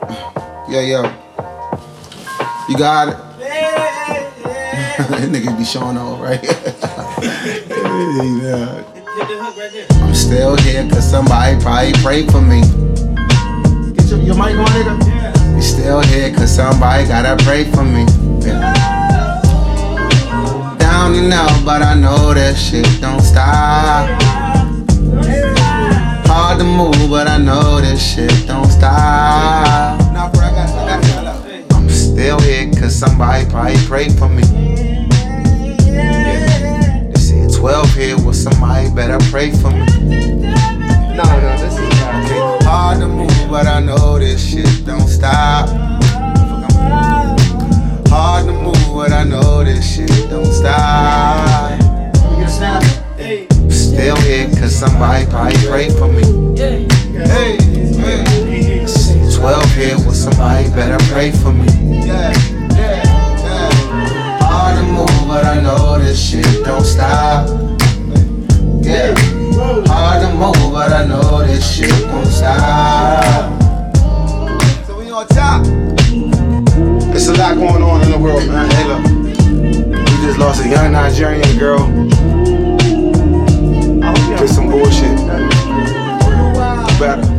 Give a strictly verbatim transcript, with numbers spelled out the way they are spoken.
Yeah, yo. You got it? That nigga be showing off, right? Yeah. I'm still here cause somebody probably prayed for me. Get your, your mic on, nigga? Yeah. You still here cause somebody gotta pray for me. Yeah. Down and out, but I know that shit don't stop. Hard to move, but I know this shit don't stop. I'm still here cause somebody probably prayed for me. They said twelve here, well somebody better pray for me. No, no, this is not okay. Hard to move, but I know this shit don't stop. Hard to move, but I know this shit don't stop. Still here cause somebody probably prayed for me. Hey, hey. twelve here, well somebody better pray for me. Hard to move, but I know this shit don't stop. Yeah. Hard to move, but I know this shit don't stop. So we on top. There's a lot going on in the world, man. Hey, look. We just lost a young Nigerian girl. Just some bullshit. Better.